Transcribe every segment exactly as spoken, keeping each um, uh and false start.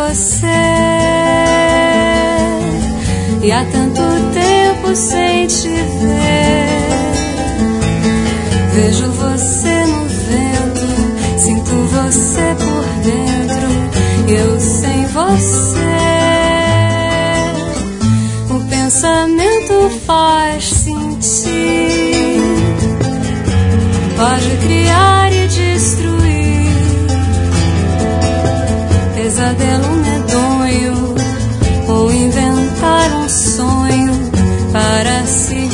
você. E há tanto tempo sem te ver. Vejo você no vento, sinto você por dentro, eu sem você. O pensamento faz sentir, pode criar e destruir. Pesadelo medonho, ou inventar um sonho para seguir.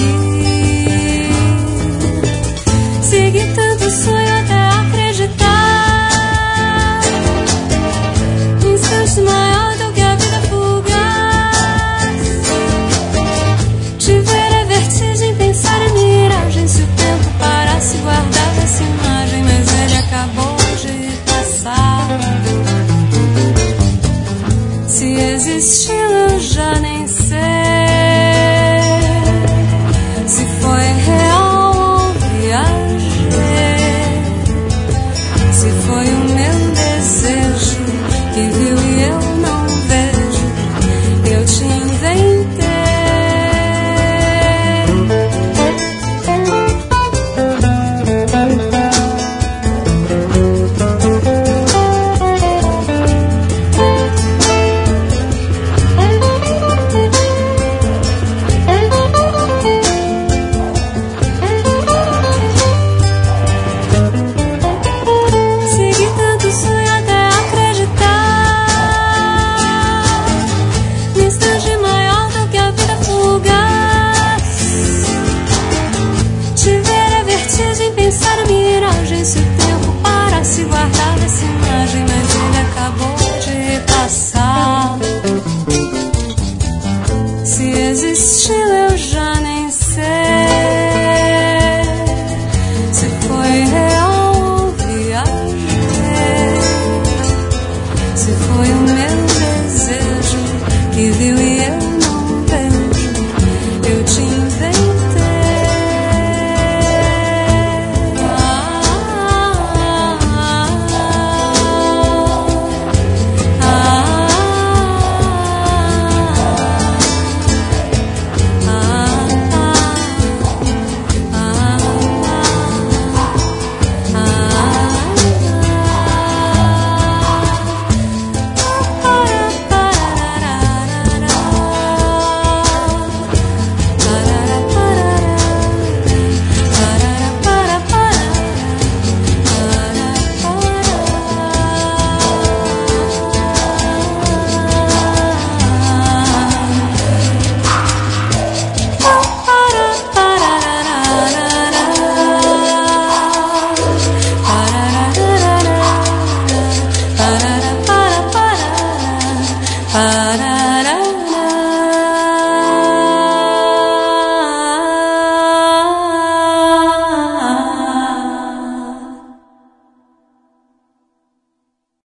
Seguir tanto sonho até acreditar. Instante maior do que a vida fugaz. Te ver é vertigem, pensar em miragem. Se o tempo parasse, guardava essa imagem, mas ele acabou de passar. Se existiu, eu já nem sei. Se foi real ou viajei. Se foi o meu desejo que viu e eu não vejo. Eu te inventei. Se o tempo parasse, guardava essa imagem, mas ele acabou de passar. Se existiu, eu já nem sei. Se foi real ou viajei. Se foi o meu desejo que viu e eu não vejo. Eu te inventei. Para